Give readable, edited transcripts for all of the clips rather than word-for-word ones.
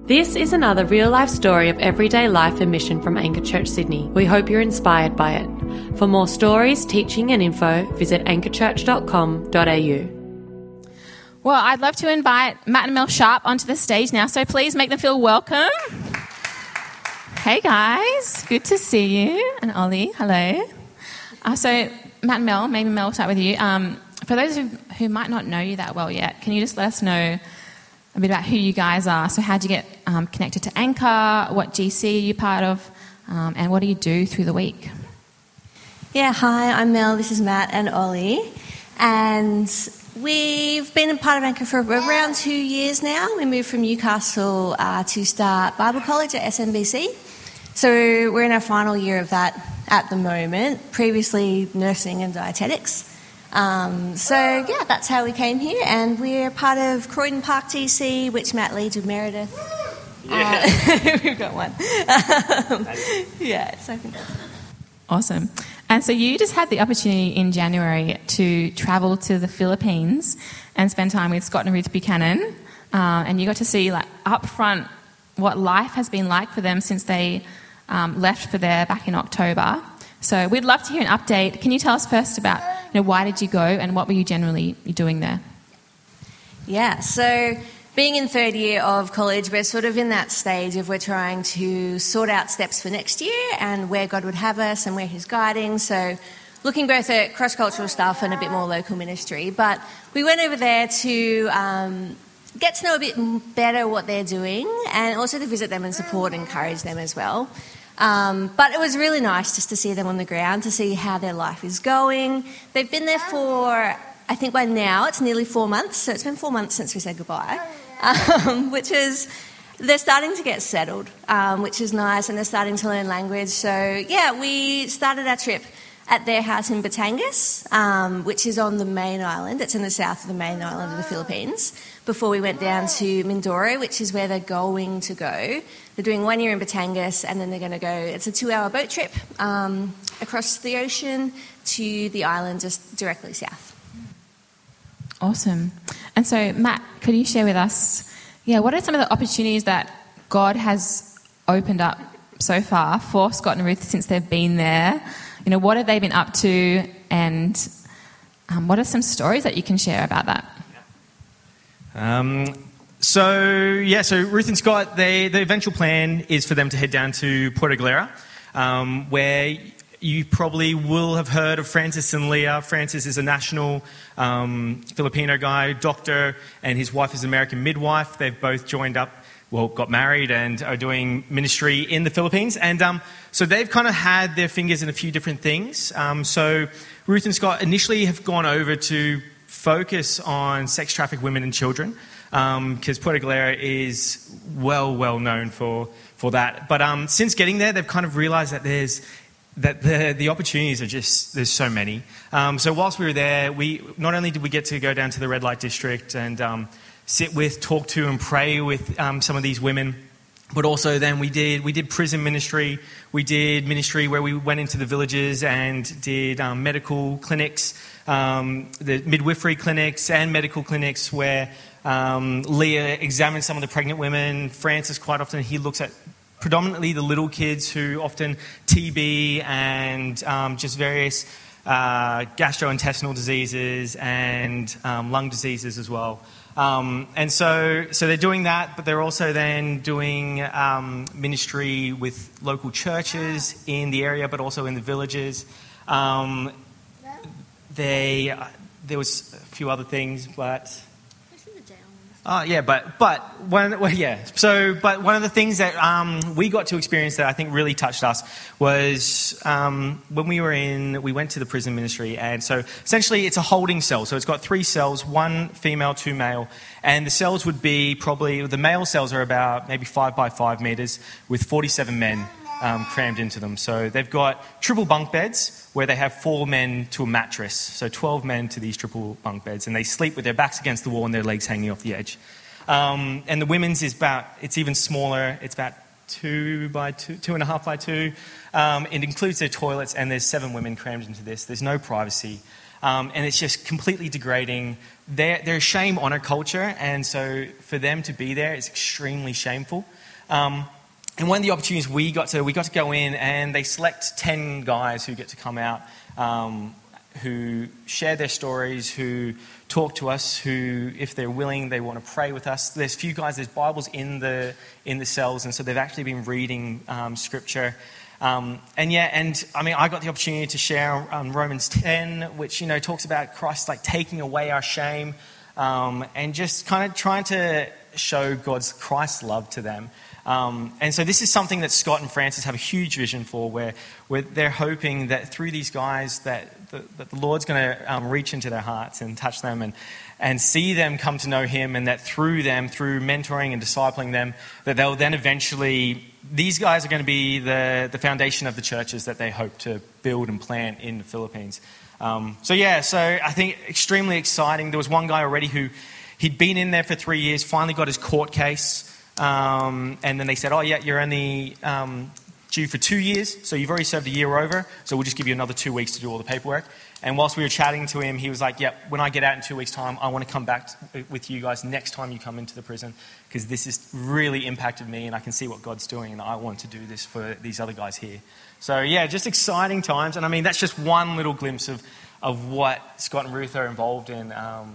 This is another real-life story of everyday life and mission from Anchor Church Sydney. We hope you're inspired by it. For more stories, teaching and info, visit anchorchurch.com.au. Well, I'd love to invite Matt and Mel Sharp onto the stage now, so please make them feel welcome. Hey guys, good to see you. And Ollie, hello. So Matt and Mel, maybe Mel will start with you. For those who might not know you that well yet, can you just let us know a bit about who you guys are? So how did you get connected to Anchor? What GC are you part of? And what do you do through the week? Yeah, hi, I'm Mel, this is Matt and Ollie. And we've been a part of Anchor for around 2 years now. We moved from Newcastle to start Bible College at SMBC. So we're in our final year of that at the moment, previously nursing and dietetics. That's how we came here, and we're part of Croydon Park GC, which Matt leads with Meredith. Yeah. We've got one. So I think that's awesome. And so you just had the opportunity in January to travel to the Philippines and spend time with Scott and Ruth Buchanan, and you got to see up front what life has been like for them since they left for there back in October. So we'd love to hear an update. Can you tell us first about why did you go and what were you generally doing there? Yeah, so being in third year of college, we're sort of in that stage of we're trying to sort out steps for next year and where God would have us and where He's guiding. So looking both at cross-cultural stuff and a bit more local ministry. But we went over there to get to know a bit better what they're doing and also to visit them and support and encourage them as well. But it was really nice just to see them on the ground, to see how their life is going. They've been there for, I think by now, it's nearly 4 months. So it's been 4 months since we said goodbye, which is, they're starting to get settled, which is nice, and they're starting to learn language. So, we started our trip at their house in Batangas, which is on the main island. It's in the south of the main island of the Philippines, before we went down to Mindoro, which is where they're going to go. They're doing 1 year in Batangas, and then they're going to go, it's a 2-hour boat trip across the ocean to the island just directly south. Awesome. And so, Matt, could you share with us, what are some of the opportunities that God has opened up so far for Scott and Ruth since they've been there? What have they been up to, and what are some stories that you can share about that? So Ruth and Scott, the eventual plan is for them to head down to Puerto Galera, where you probably will have heard of Francis and Leah. Francis is a national Filipino guy, doctor, and his wife is an American midwife. They've both got married and are doing ministry in the Philippines. And so they've kind of had their fingers in a few different things. So Ruth and Scott initially have gone over to focus on sex-trafficked women and children, because Puerto Galera is well known for that. But since getting there, they've kind of realised that the opportunities are there's so many. So whilst we were there, we not only did we get to go down to the red light district and sit with, talk to, and pray with some of these women, but also then we did prison ministry. We did ministry where we went into the villages and did medical clinics, the midwifery clinics and medical clinics where Leah examined some of the pregnant women. Francis, quite often, he looks at predominantly the little kids who often TB and just various gastrointestinal diseases and lung diseases as well. And so they're doing that, but they're also then doing ministry with local churches in the area, but also in the villages. There was a few other things, but But one of the things that we got to experience that I think really touched us was when we went to the prison ministry, and so essentially it's a holding cell. So it's got 3 cells, 1 female, 2 male, and the cells would be the male cells are about maybe 5 by 5 meters with 47 men crammed into them. So they've got triple bunk beds where they have 4 men to a mattress. So 12 men to these triple bunk beds, and they sleep with their backs against the wall and their legs hanging off the edge. And the women's it's even smaller. It's about 2 by 2, 2.5 by 2. It includes their toilets, and there's 7 women crammed into this. There's no privacy. and it's just completely degrading. They're a shame-honor culture, and so for them to be there is extremely shameful. And one of the opportunities we got to go in, and they select 10 guys who get to come out, who share their stories, who talk to us, who, if they're willing, they want to pray with us. There's few guys, there's Bibles in the cells, and so they've actually been reading scripture. I got the opportunity to share Romans 10, which, talks about Christ like taking away our shame, and just kind of trying to show Christ's love to them. And so this is something that Scott and Francis have a huge vision for, where they're hoping that through these guys that the Lord's going to reach into their hearts and touch them and see them come to know Him, and that through them, through mentoring and discipling them, that they'll then eventually, these guys are going to be the foundation of the churches that they hope to build and plant in the Philippines. So I think extremely exciting. There was one guy already who he'd been in there for 3 years, finally got his court case. And then they said, you're only due for 2 years, so you've already served a year over, so we'll just give you another 2 weeks to do all the paperwork. And whilst we were chatting to him, he was like, when I get out in 2 weeks' time, I want to come back with you guys next time you come into the prison, because this has really impacted me, and I can see what God's doing, and I want to do this for these other guys here. So just exciting times. And I mean, that's just one little glimpse of what Scott and Ruth are involved in.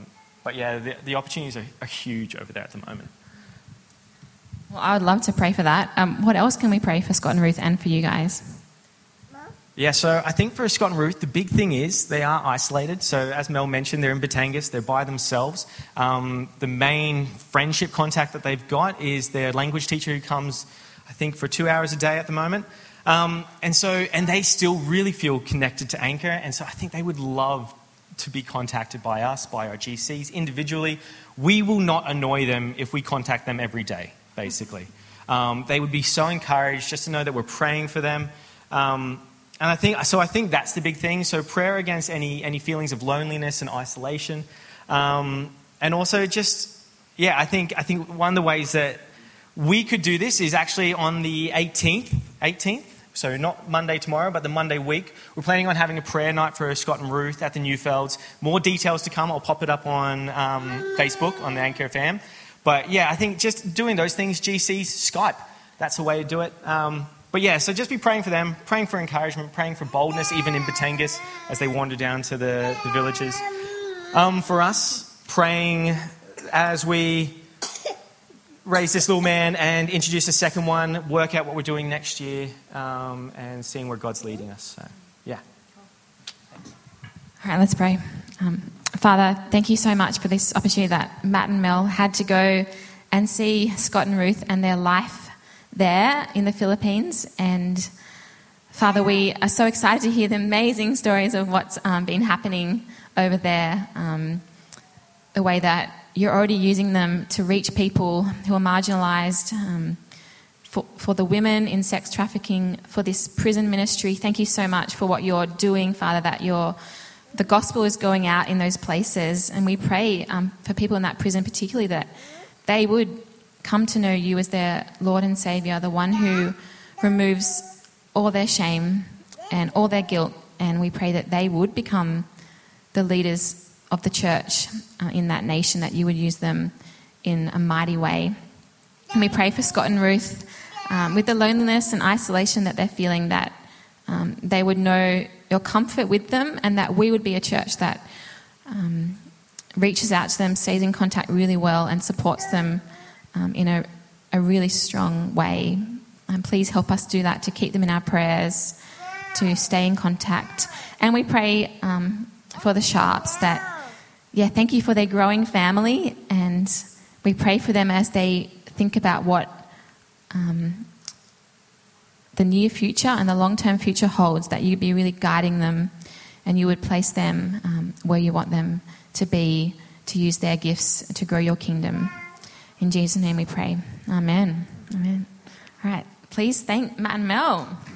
The opportunities are huge over there at the moment. Well, I would love to pray for that. What else can we pray for Scott and Ruth and for you guys? Yeah, so I think for Scott and Ruth, the big thing is they are isolated. So as Mel mentioned, they're in Batangas, they're by themselves. The main friendship contact that they've got is their language teacher, who comes, I think, for 2 hours a day at the moment. And they still really feel connected to Anchor. And so I think they would love to be contacted by us, by our GCs individually. We will not annoy them if we contact them every day, basically. They would be so encouraged just to know that we're praying for them. And I think that's the big thing. So prayer against any feelings of loneliness and isolation. And also I think one of the ways that we could do this is actually on the 18th. So not Monday tomorrow, but the Monday week. We're planning on having a prayer night for Scott and Ruth at the Newfelds. More details to come. I'll pop it up on Facebook, on the Anchor FM. But I think just doing those things, GCs, Skype, that's the way to do it. So just be praying for them, praying for encouragement, praying for boldness, even in Batangas, as they wander down to the villages. For us, praying as we raise this little man and introduce a second one, work out what we're doing next year, and seeing where God's leading us. So, Thanks. All right, let's pray. Father, thank you so much for this opportunity that Matt and Mel had to go and see Scott and Ruth and their life there in the Philippines. And Father, we are so excited to hear the amazing stories of what's been happening over there, the way that you're already using them to reach people who are marginalised, for the women in sex trafficking, for this prison ministry. Thank you so much for what you're doing, Father, that the gospel is going out in those places. And we pray for people in that prison particularly, that they would come to know you as their Lord and Saviour, the one who removes all their shame and all their guilt. And we pray that they would become the leaders of the church in that nation, that you would use them in a mighty way. And we pray for Scott and Ruth with the loneliness and isolation that they're feeling, that they would know your comfort with them, and that we would be a church that reaches out to them, stays in contact really well, and supports them in a really strong way. And please help us do that, to keep them in our prayers, to stay in contact. And we pray for the Sharps, that, thank you for their growing family, and we pray for them as they think about what the near future and the long-term future holds, that you'd be really guiding them, and you would place them where you want them to be, to use their gifts to grow your kingdom. In Jesus' name we pray. Amen. Amen. All right. Please thank Matt and Mel.